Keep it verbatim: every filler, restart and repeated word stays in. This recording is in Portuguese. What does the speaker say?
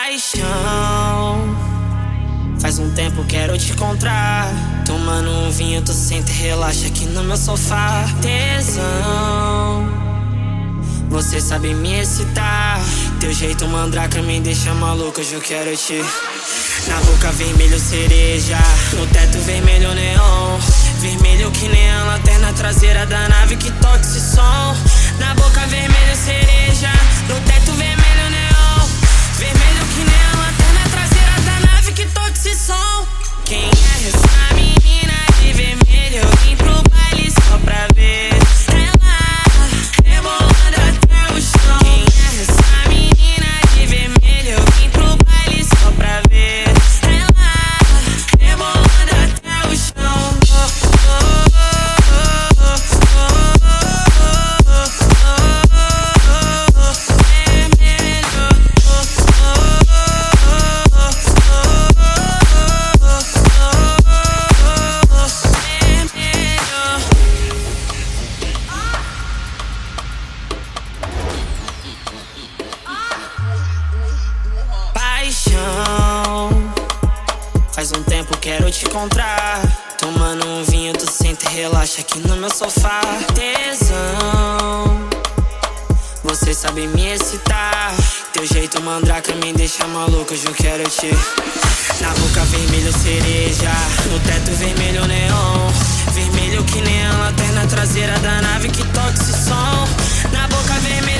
Paixão, faz um tempo quero te encontrar. Tomando um vinho, tu senta e relaxa aqui no meu sofá. Tesão, você sabe me excitar. Teu jeito mandraca me deixa maluco, hoje eu quero te. Na boca vermelho cereja, no teto vermelho neon. Vermelho que nem a lanterna traseira da nave que toca esse som. Na boca vermelho cereja, no teto vermelho neon. Vermelho que nem a lanterna traseira da nave que toca esse som. Quem é essa menina de vermelho? Eu vim pro baile só pra ver ela rebolando até o chão. Quem é essa menina de vermelho? Eu vim pro baile só pra ver ela rebolando até o chão. Paixão, faz um tempo quero te encontrar. Tomando um vinho, tu senta e relaxa aqui no meu sofá. Tesão, você sabe me excitar. Teu jeito mandraca me deixa maluco, hoje eu quero te. Na boca vermelho cereja, no teto vermelho neon. Vermelho que nem a lanterna traseira da nave que toca esse som. Na boca vermelho